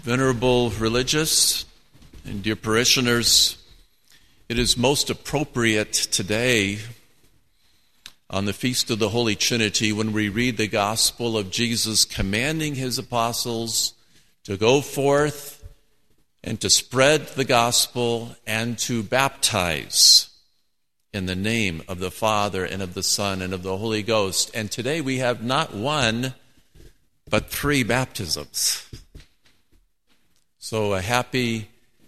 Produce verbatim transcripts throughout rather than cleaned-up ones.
Venerable religious and dear parishioners, it is most appropriate today on the Feast of the Holy Trinity when we read the Gospel of Jesus commanding his apostles to go forth and to spread the gospel and to baptize in the name of the Father and of the Son and of the Holy Ghost. And today we have not one, but three baptisms. So a happy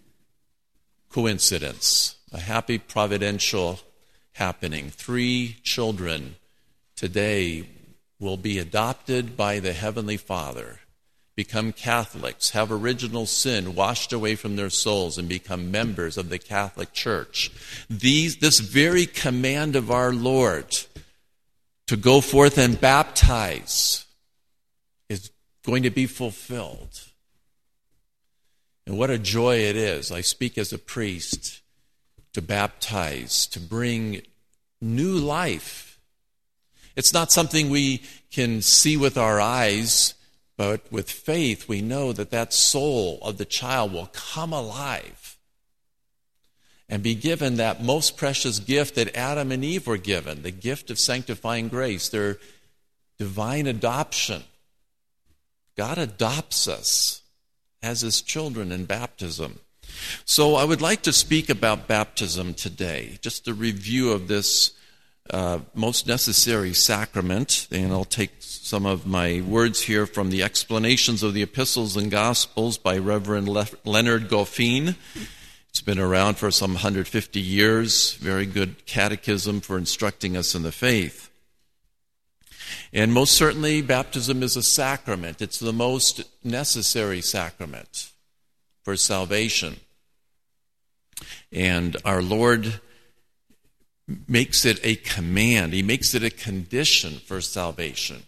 coincidence, a happy providential happening. Three children today will be adopted by the Heavenly Father, become Catholics, have original sin washed away from their souls, and become members of the Catholic Church. These, this very command of our Lord to go forth and baptize is going to be fulfilled. And what a joy it is, I speak as a priest, to baptize, to bring new life. It's not something we can see with our eyes, but with faith we know that that soul of the child will come alive and be given that most precious gift that Adam and Eve were given, the gift of sanctifying grace, their divine adoption. God adopts us as his children in baptism. So I would like to speak about baptism today, just a review of this uh, most necessary sacrament, and I'll take some of my words here from the explanations of the epistles and gospels by Reverend Le- Leonard Goffin. It's been around for some one hundred fifty years, very good catechism for instructing us in the faith. And most certainly, baptism is a sacrament. It's the most necessary sacrament for salvation. And our Lord makes it a command. He makes it a condition for salvation.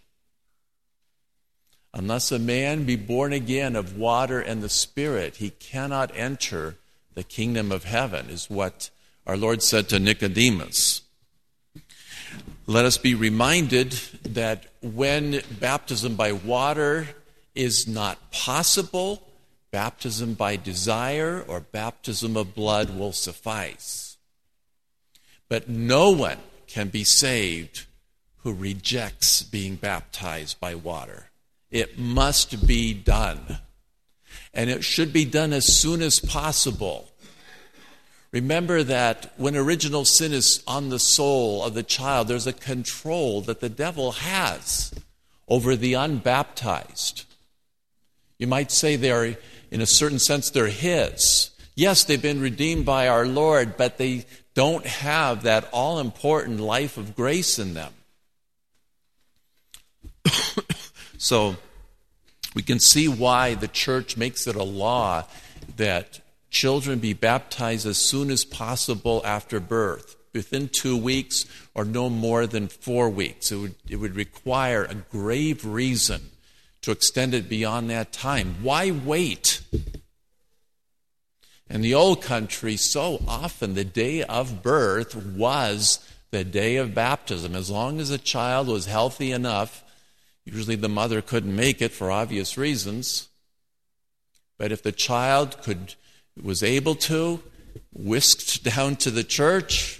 Unless a man be born again of water and the Spirit, he cannot enter the kingdom of heaven, is what our Lord said to Nicodemus. Let us be reminded that when baptism by water is not possible, baptism by desire or baptism of blood will suffice. But no one can be saved who rejects being baptized by water. It must be done. And it should be done as soon as possible. Remember that when original sin is on the soul of the child, there's a control that the devil has over the unbaptized. You might say they're, in a certain sense, they're his. Yes, they've been redeemed by our Lord, but they don't have that all-important life of grace in them. So we can see why the church makes it a law that children be baptized as soon as possible after birth, within two weeks or no more than four weeks. It would, it would require a grave reason to extend it beyond that time. Why wait? In the old country, so often the day of birth was the day of baptism. As long as a child was healthy enough, usually the mother couldn't make it for obvious reasons, but if the child could was able to, whisked down to the church,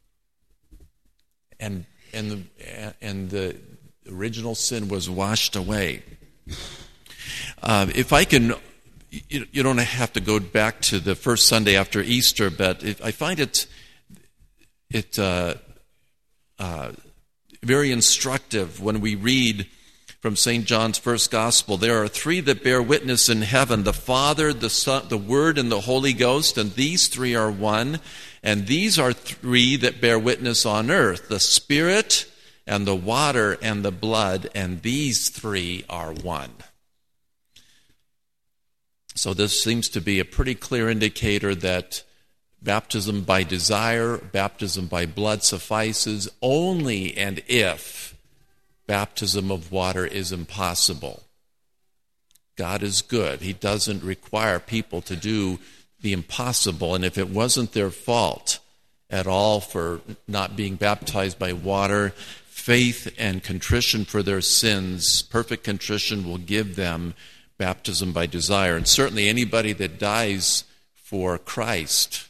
and and the and the original sin was washed away. Uh, if I can, you, you don't have to go back to the first Sunday after Easter, but it, I find it it uh, uh, very instructive when we read from Saint John's first gospel. There are three that bear witness in heaven, the Father, the Son, the Word, and the Holy Ghost, and these three are one. And these are three that bear witness on earth, the Spirit, and the water, and the blood, and these three are one. So this seems to be a pretty clear indicator that baptism by desire, baptism by blood suffices only and if baptism of water is impossible. God is good. He doesn't require people to do the impossible. And if it wasn't their fault at all for not being baptized by water, faith and contrition for their sins, perfect contrition will give them baptism by desire. And certainly anybody that dies for Christ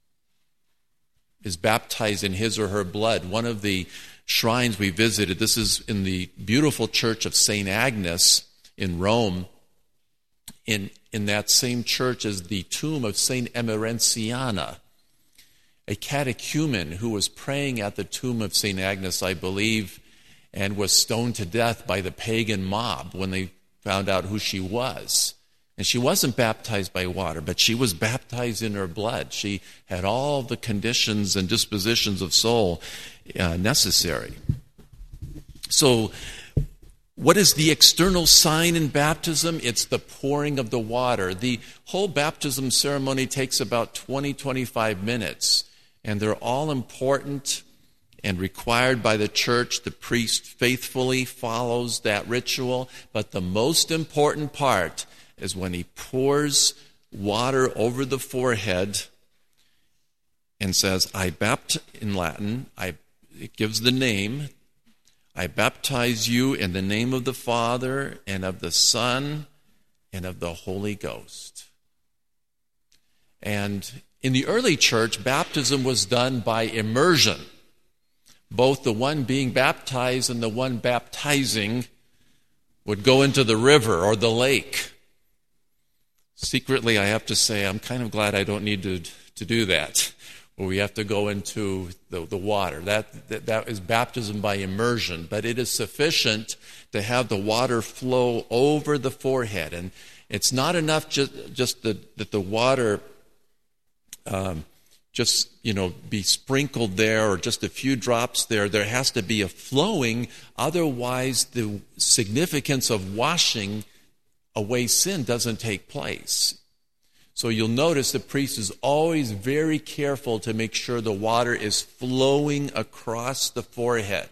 is baptized in his or her blood. One of the shrines we visited, this is in the beautiful church of Saint Agnes in Rome. In, in that same church is the tomb of Saint Emerenciana, a catechumen who was praying at the tomb of Saint Agnes, I believe, and was stoned to death by the pagan mob when they found out who she was. And she wasn't baptized by water, but she was baptized in her blood. She had all the conditions and dispositions of soul uh, necessary. So, what is the external sign in baptism? It's the pouring of the water. The whole baptism ceremony takes about twenty to twenty-five minutes, and they're all important and required by the church. The priest faithfully follows that ritual, but the most important part is when he pours water over the forehead and says, I baptize, in Latin, I, it gives the name, I baptize you in the name of the Father and of the Son and of the Holy Ghost. And in the early church, baptism was done by immersion. Both the one being baptized and the one baptizing would go into the river or the lake. Secretly, I have to say, I'm kind of glad I don't need to, to do that, where we have to go into the, the water. That, that, that is baptism by immersion, but it is sufficient to have the water flow over the forehead. And it's not enough just, just the, that the water um, just, you know, be sprinkled there or just a few drops there. There has to be a flowing, otherwise the significance of washing away sin doesn't take place. So you'll notice the priest is always very careful to make sure the water is flowing across the forehead.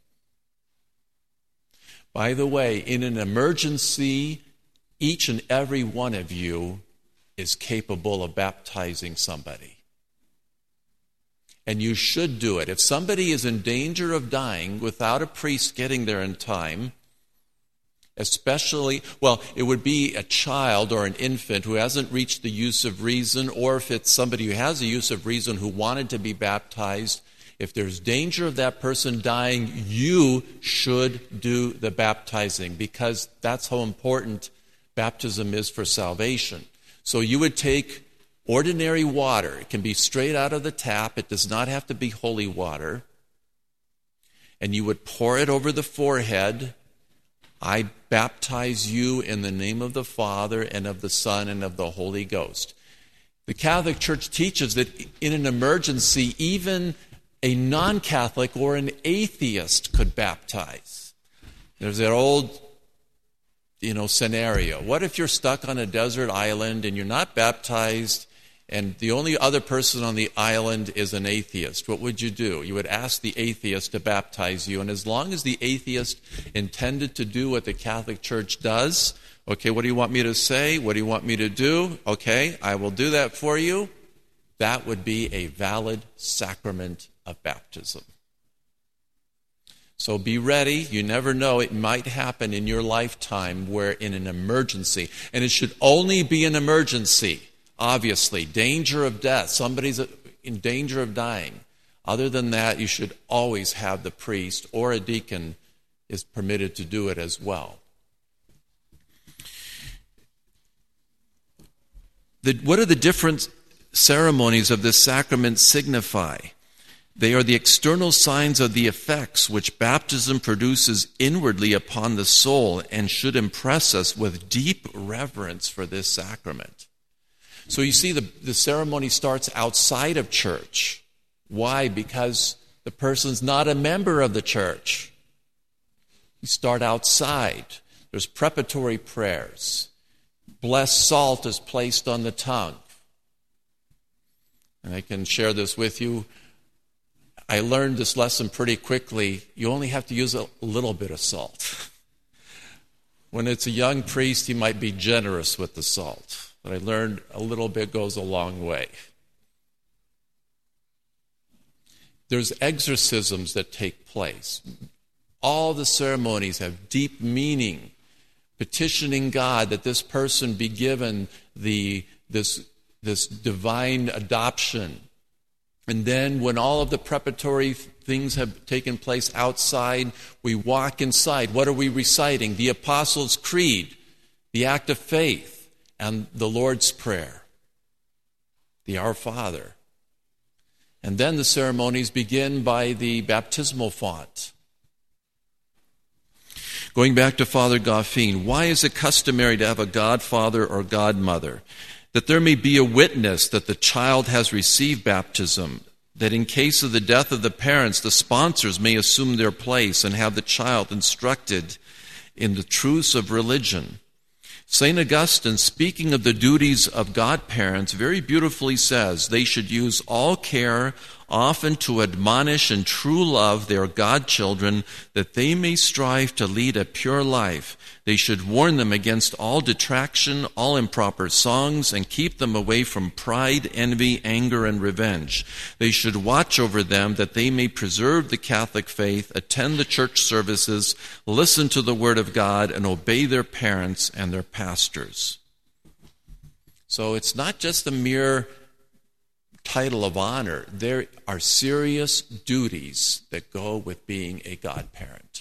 By the way, in an emergency, each and every one of you is capable of baptizing somebody. And you should do it. If somebody is in danger of dying without a priest getting there in time, especially, well, it would be a child or an infant who hasn't reached the use of reason, or if it's somebody who has a use of reason who wanted to be baptized, if there's danger of that person dying, you should do the baptizing, because that's how important baptism is for salvation. So you would take ordinary water. It can be straight out of the tap. It does not have to be holy water. And you would pour it over the forehead. I baptize you in the name of the Father and of the Son and of the Holy Ghost. The Catholic Church teaches that in an emergency, even a non-Catholic or an atheist could baptize. There's that old, you know, scenario. What if you're stuck on a desert island and you're not baptized, and the only other person on the island is an atheist? What would you do? You would ask the atheist to baptize you. And as long as the atheist intended to do what the Catholic Church does, okay, what do you want me to say? What do you want me to do? Okay, I will do that for you. That would be a valid sacrament of baptism. So be ready. You never know. It might happen in your lifetime where in an emergency, and it should only be an emergency. Obviously, danger of death. Somebody's in danger of dying. Other than that, you should always have the priest or a deacon is permitted to do it as well. The, what do the different ceremonies of this sacrament signify? They are the external signs of the effects which baptism produces inwardly upon the soul and should impress us with deep reverence for this sacrament. So you see, the, the ceremony starts outside of church. Why? Because the person's not a member of the church. You start outside. There's preparatory prayers. Blessed salt is placed on the tongue. And I can share this with you. I learned this lesson pretty quickly. You only have to use a little bit of salt. When it's a young priest, he might be generous with the salt. But I learned a little bit goes a long way. There's exorcisms that take place. All the ceremonies have deep meaning. petitioning God that this person be given the this, this divine adoption. And then when all of the preparatory things have taken place outside, we walk inside. What are we reciting? The Apostles' Creed, the Act of Faith, and the Lord's Prayer, the Our Father. And then the ceremonies begin by the baptismal font. Going back to Father Goffin, why is it customary to have a godfather or godmother? That there may be a witness that the child has received baptism, that in case of the death of the parents, the sponsors may assume their place and have the child instructed in the truths of religion. Saint Augustine, speaking of the duties of godparents, very beautifully says they should use all care, often to admonish in true love their godchildren, that they may strive to lead a pure life. They should warn them against all detraction, all improper songs, and keep them away from pride, envy, anger, and revenge. They should watch over them that they may preserve the Catholic faith, attend the church services, listen to the Word of God, and obey their parents and their pastors. So it's not just a mere title of honor. There are serious duties that go with being a godparent.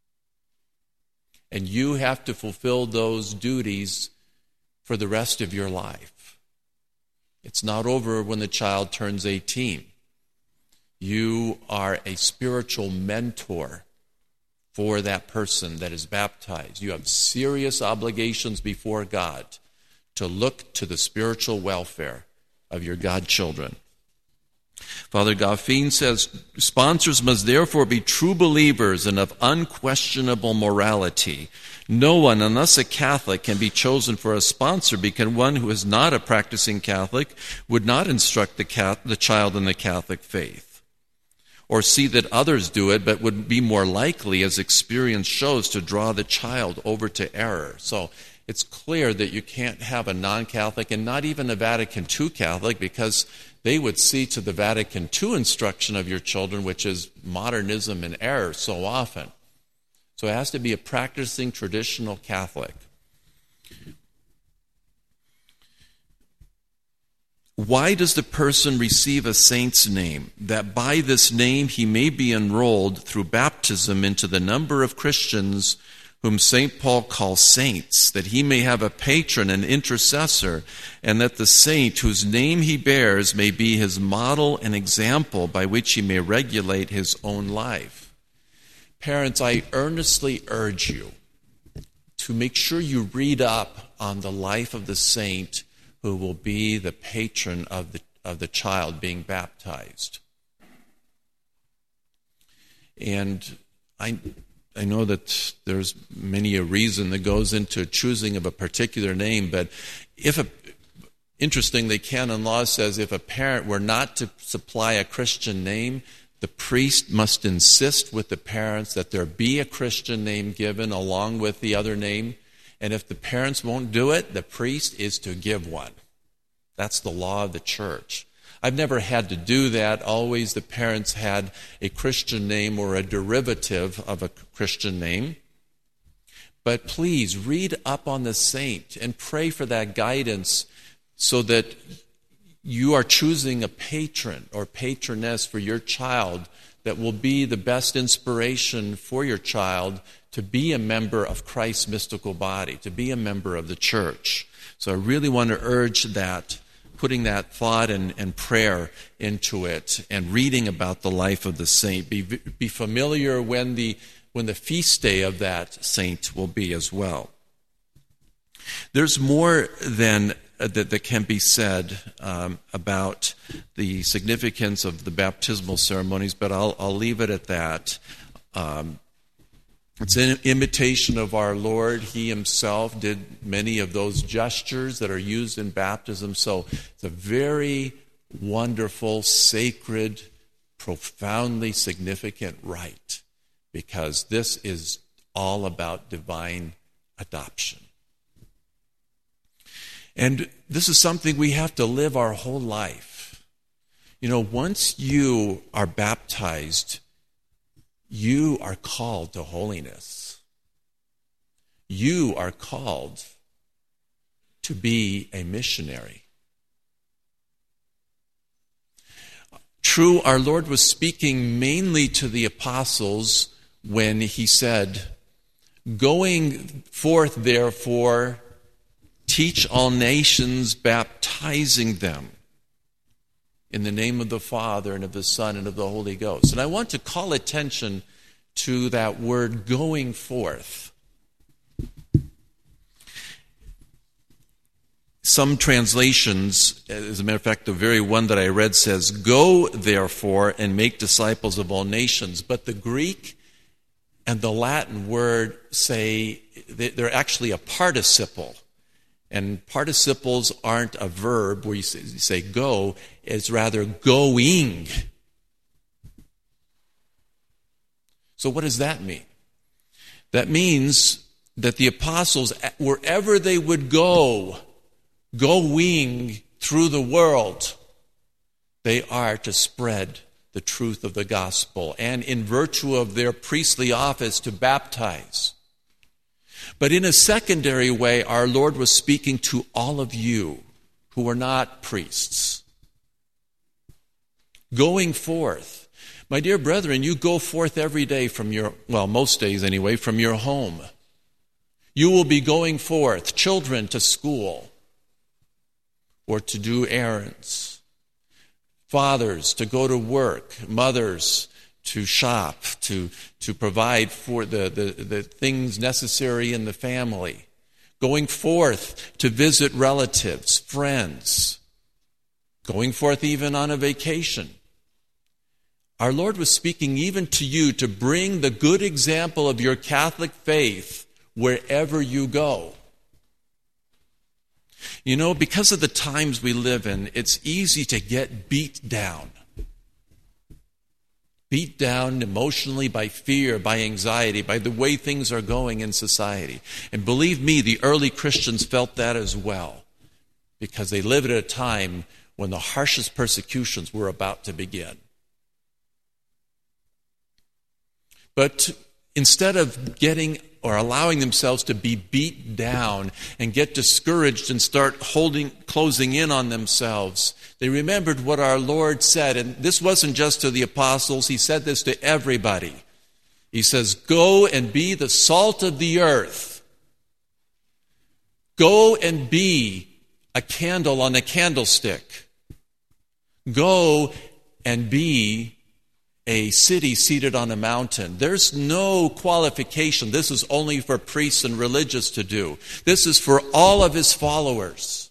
And you have to fulfill those duties for the rest of your life. It's not over when the child turns eighteen. You are a spiritual mentor for that person that is baptized. You have serious obligations before God to look to the spiritual welfare of your godchildren. Father Goffin says, sponsors must therefore be true believers and of unquestionable morality. No one, unless a Catholic, can be chosen for a sponsor, because one who is not a practicing Catholic would not instruct the, cat, the child in the Catholic faith, or see that others do it, but would be more likely, as experience shows, to draw the child over to error. So it's clear that you can't have a non-Catholic, and not even a Vatican Two Catholic, because they would see to the Vatican Two instruction of your children, which is modernism and error so often. So it has to be a practicing traditional Catholic. Why does the person receive a saint's name? That by this name he may be enrolled through baptism into the number of Christians whom Saint Paul calls saints, that he may have a patron and intercessor, and that the saint whose name he bears may be his model and example by which he may regulate his own life. Parents, I earnestly urge you to make sure you read up on the life of the saint who will be the patron of the, of the child being baptized. And I... I know that there's many a reason that goes into choosing of a particular name, but if a, interesting, the canon law says if a parent were not to supply a Christian name, the priest must insist with the parents that there be a Christian name given along with the other name, and if the parents won't do it, the priest is to give one. That's the law of the church. I've never had to do that. Always the parents had a Christian name or a derivative of a Christian name. But please read up on the saint and pray for that guidance so that you are choosing a patron or patroness for your child that will be the best inspiration for your child to be a member of Christ's mystical body, to be a member of the church. So I really want to urge that, putting that thought and, and prayer into it, and reading about the life of the saint. Be, be familiar when the, when the feast day of that saint will be as well. There's more than uh, that, that can be said um, about the significance of the baptismal ceremonies, but I'll, I'll leave it at that. Um, It's an imitation of our Lord. He himself did many of those gestures that are used in baptism. So it's a very wonderful, sacred, profoundly significant rite, because this is all about divine adoption. And this is something we have to live our whole life. You know, once you are baptized, you are called to holiness. You are called to be a missionary. True, our Lord was speaking mainly to the apostles when he said, "Going forth, therefore, teach all nations, baptizing them in the name of the Father and of the Son and of the Holy Ghost." And I want to call attention to that word, going forth. Some translations, as a matter of fact, the very one that I read says, "Go, therefore, and make disciples of all nations." But the Greek and the Latin word say they're actually a participle. And participles aren't a verb where you say go, it's rather going. So what does that mean? That means that the apostles, wherever they would go, going through the world, they are to spread the truth of the gospel, and in virtue of their priestly office, to baptize. But in a secondary way, our Lord was speaking to all of you who are not priests. Going forth. My dear brethren, you go forth every day from your, well, most days anyway, from your home. You will be going forth, children to school or to do errands, fathers to go to work, mothers to shop, to, to provide for the, the, the things necessary in the family, going forth to visit relatives, friends, going forth even on a vacation. Our Lord was speaking even to you to bring the good example of your Catholic faith wherever you go. You know, because of the times we live in, it's easy to get beat down. Beat down emotionally by fear, by anxiety, by the way things are going in society. And believe me, the early Christians felt that as well, because they lived at a time when the harshest persecutions were about to begin. But instead of getting or allowing themselves to be beat down and get discouraged and start holding, closing in on themselves, they remembered what our Lord said. And this wasn't just to the apostles. He said this to everybody. He says, "Go and be the salt of the earth. Go and be a candle on a candlestick. Go and be a city seated on a mountain." There's no qualification. This is only for priests and religious to do. This is for all of his followers.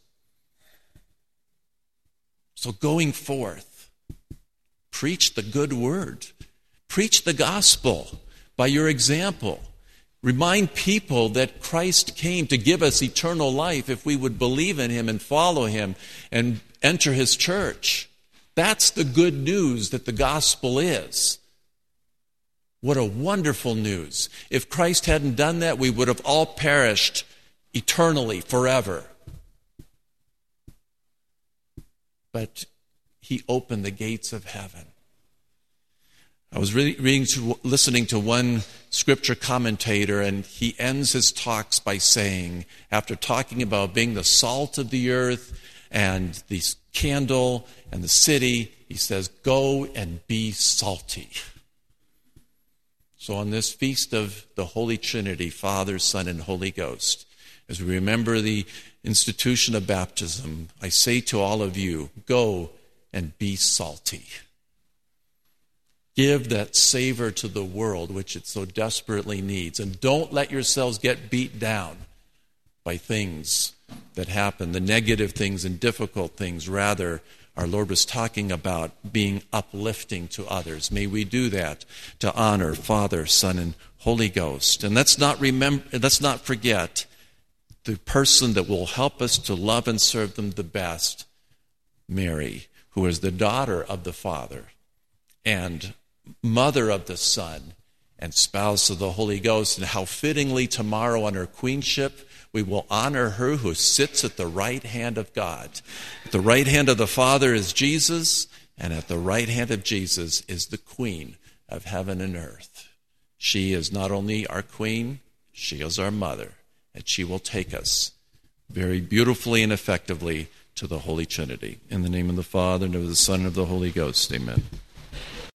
So going forth, preach the good word. Preach the gospel by your example. Remind people that Christ came to give us eternal life if we would believe in him and follow him and enter his church. That's the good news that the gospel is. What a wonderful news. If Christ hadn't done that, we would have all perished eternally, forever. But he opened the gates of heaven. I was really reading to, listening to one scripture commentator, and he ends his talks by saying, after talking about being the salt of the earth and the candle and the city, he says, "Go and be salty." So on this feast of the Holy Trinity, Father, Son, and Holy Ghost, as we remember the institution of baptism, I say to all of you, go and be salty. Give that savor to the world which it so desperately needs. And don't let yourselves get beat down by things that happen, the negative things and difficult things. Rather, our Lord was talking about being uplifting to others. May we do that to honor Father, Son, and Holy Ghost. And let's not remember, let's not forget the person that will help us to love and serve them the best, Mary, who is the daughter of the Father and mother of the Son and spouse of the Holy Ghost. And how fittingly tomorrow on her queenship, we will honor her who sits at the right hand of God. At the right hand of the Father is Jesus, and at the right hand of Jesus is the Queen of heaven and earth. She is not only our Queen, she is our mother. that she will take us very beautifully and effectively to the Holy Trinity. In the name of the Father, and of the Son, and of the Holy Ghost, amen.